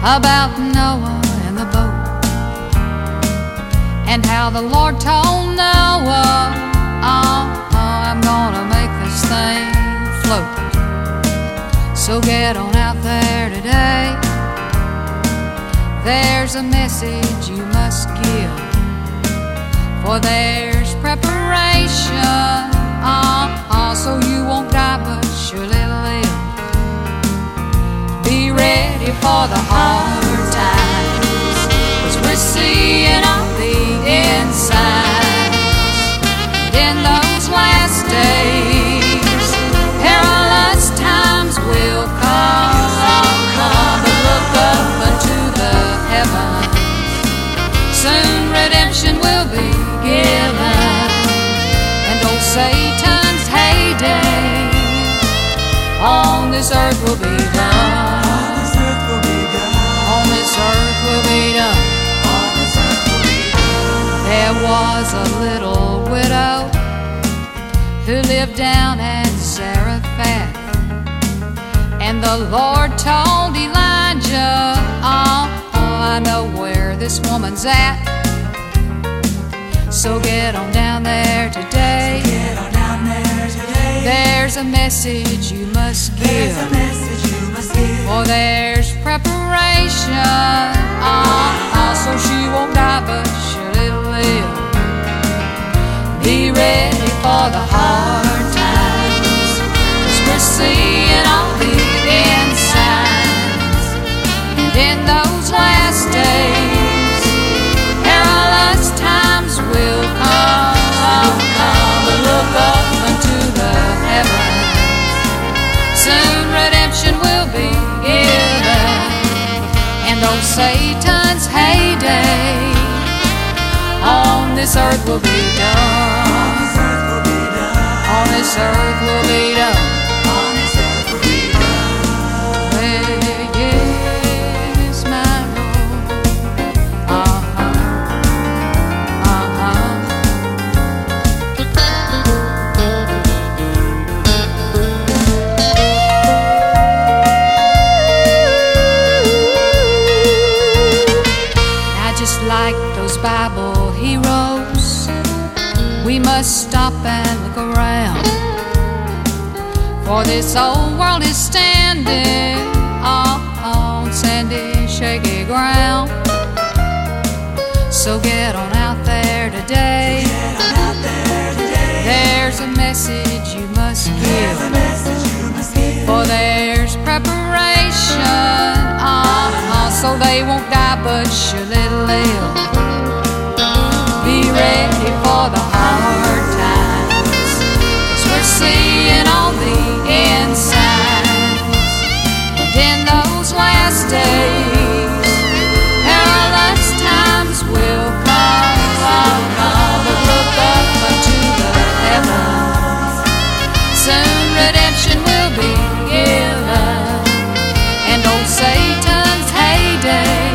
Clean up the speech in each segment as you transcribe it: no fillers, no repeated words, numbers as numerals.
about Noah and the boat, and how the Lord told Noah, I'm gonna make this thing float. So get on out there today. There's a message you must give, for there's preparation, so you won't die but surely live. Be ready for the hard times, 'cause we're seeing all the insides. And in those last days, perilous times will come. But look up unto the heavens, soon redemption will be given, and old Satan's heyday on this earth will be done. On this earth will be done. On this earth will be done. On this earth will be done. There was a little widow who lived down at Zarephath, and the Lord told Elijah, I know where this woman's at. So get on down there today. So get on down there today. There's a message you must give. There's a message you must give. For there's preparation, so she won't die but surely live. Be ready for the hard times, 'cause we're seeing all the insides. And in those last days, perilous times will come. But look up unto the heavens, soon redemption will be given, and old Satan's heyday on this earth will be done. On this earth will be done. On this earth will be done. On this earth will be done. Well, yes, my Lord. Now just like those Bible heroes, we must stop and look around, for this old world is standing on sandy, shaky ground. So get on out there today. Get on out there today. There's a message you must give. There's a message you must give. For there's preparation, so they won't die but surely live. Be ready for the hard times, 'cause we're seeing all the insides. And in those last days, perilous times will come. But look up unto the heavens, soon redemption will be given, and old Satan's heyday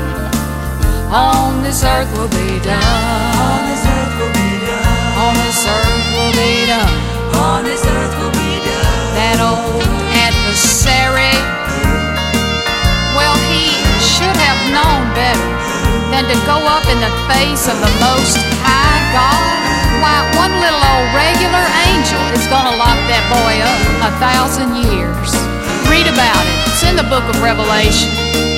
on this earth will be done. On this earth will be done. On this earth will be done. On this earth will be done. That old adversary, well, he should have known better than to go up in the face of the Most High God. Why, one little old regular angel is gonna lock that boy up 1,000 years. Read about it. It's in the book of Revelation.